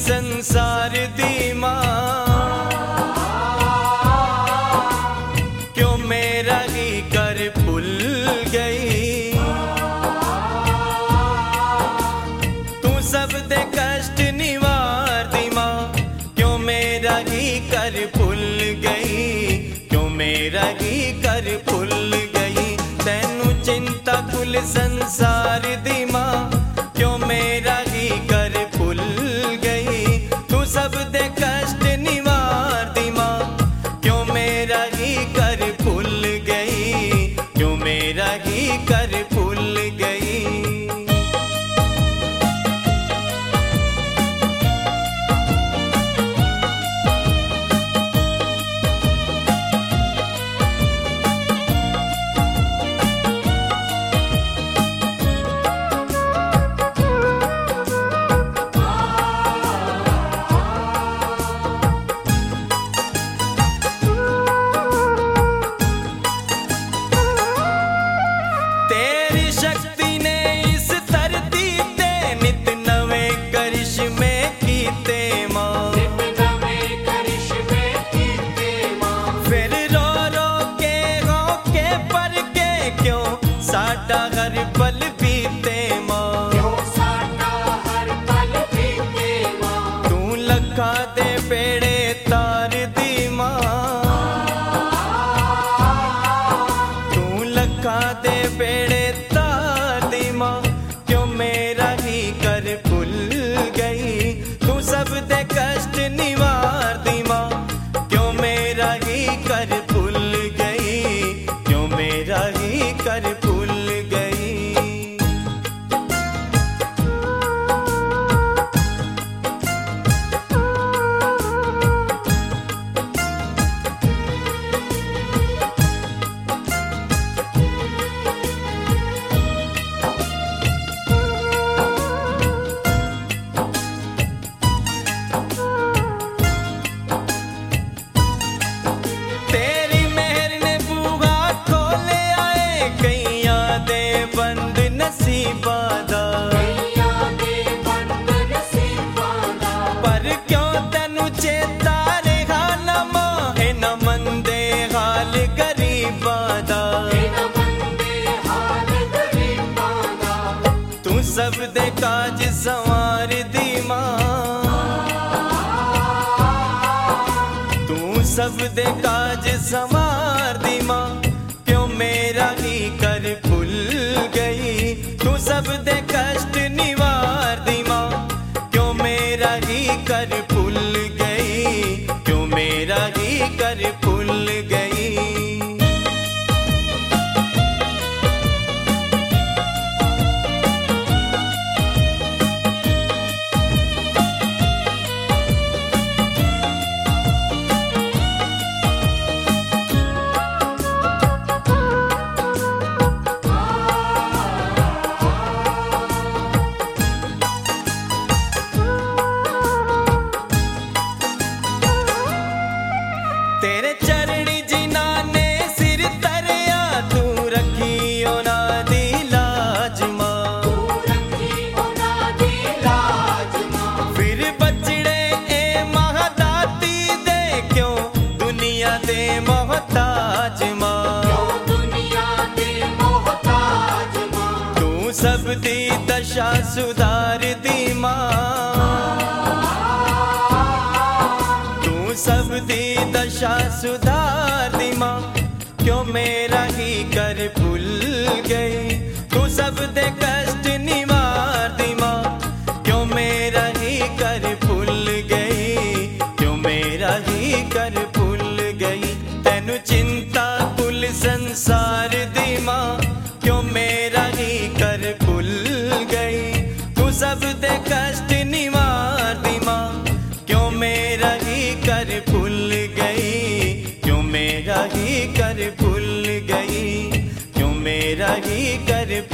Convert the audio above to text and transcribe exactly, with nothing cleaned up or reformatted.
संसार दी मां, क्यों मेरा ही कर भूल गई। तू सब दे कष्ट निवार दी मां, क्यों मेरा ही कर भूल गई, क्यों मेरा ही कर भूल गई। तैनू चिंता कुल संसार दी मां, क्यों मेरा ही कर भूल गई। तू सब दे कष्ट निवार दी मां, क्यों मेरा ही कर भूल गई, क्यों मेरा ही कर भूल गई। तेरी शक्ति ने इस धरती ते नित नवे करिश्मे कीते मां, नित नवे करिश्मे कीते मां। फिर रो रो के हो के पर के क्यों साडा हर पल बीते मां, क्यों साडा हर पल बीते मां। तू लखा दे बेड़े तार दी मां, तू लखा दे बेड़े तार दी मां, क्यों मेरा ही कर भूल गई। तू सब दे कष्ट निवार दी मां, क्यों मेरा ही कर भूल गई, क्यों मेरा ही कर भूल गई। तेरी मेहर ने बूहा खोले आए कईयां दे बंद नसीबां दा, पर क्यों तैनू चेता रहा ना मां इन्हां मंदे हाल गरीबां दा। तू सब दे काज संवार दी मां, तू सब दे काज संवार दी मां, क्यों मेरा ही कर भूल गई। तू सब दे कष्ट निवार दी मां, क्यों मेरा ही कर भूल गई, क्यों मेरा ही कर भूल गई। तेरे चरणी जिना ने सिर तरया, तू रखी ओना दी लाज मां, फिर बचड़े ए महदाती दे क्यों दुनिया दे मोहताज मां। तू सब दी दशा सुधार दी मां, तू सब दी दशा सुधार दी मां, क्यों मेरा ही कर भूल गई। तू सब दे कष्ट निवार दी मां, क्यों मेरा ही कर भूल गई, क्यों मेरा ही कर भूल गई। तैनू चिंता कुल संसार दी मां, क्यों मेरा ही कर भूल गई। तू सब दे कष्ट निवार दी मां, क्यों मेरा ही कर भूल गई, क्यों मेरा ही कर भूल गई, क्यों मेरा ही कर